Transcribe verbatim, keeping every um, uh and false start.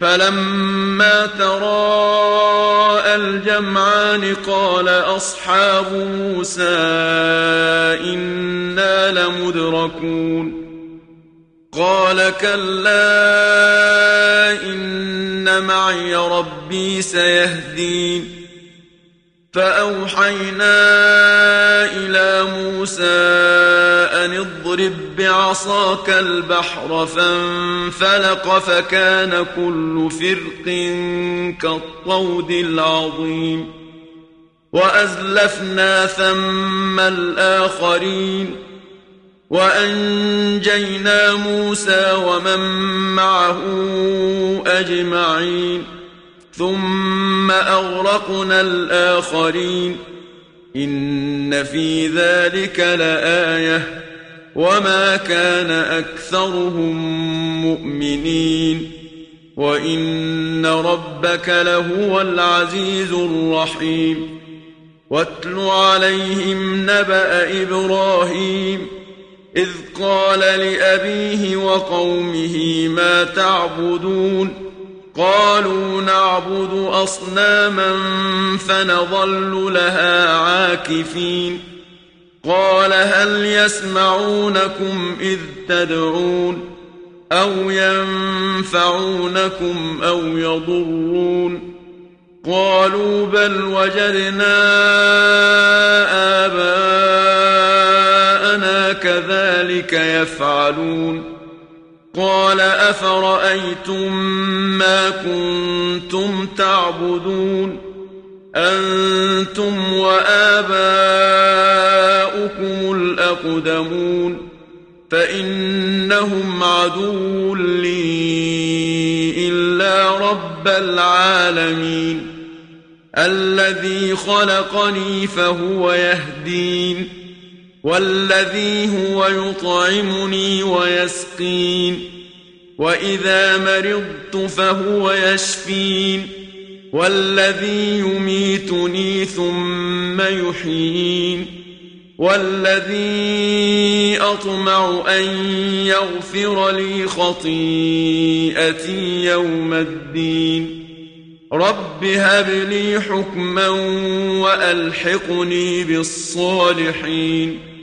فلما تراءى الجمعان قال أصحاب موسى إنا لمدركون قال كلا إن معي ربي سيهدين فأوحينا إلى موسى أن اضرب بعصاك البحر فانفلق فكان كل فرق كالطود العظيم وأزلفنا ثم الآخرين وأنجينا موسى ومن معه أجمعين ثم أغرقنا الآخرين إن في ذلك لآية وما كان أكثرهم مؤمنين وإن ربك لهو العزيز الرحيم واتل عليهم نبأ إبراهيم إذ قال لأبيه وقومه ما تعبدون قالوا نعبد أصناما فنظل لها عاكفين قال هل يسمعونكم إذ تدعون أو ينفعونكم أو يضرون قالوا بل وجدنا آباءنا كذلك يفعلون قال أفرأيتم ما كنتم تعبدون أنتم وآباؤكم الأقدمون فإنهم عدو لي إلا رب العالمين الذي خلقني فهو يهدين والذي هو يطعمني ويسقين وإذا مرضت فهو يشفين والذي يميتني ثم يحيين والذي أطمع أن يغفر لي خطيئتي يوم الدين رب هب لي حكما وألحقني بالصالحين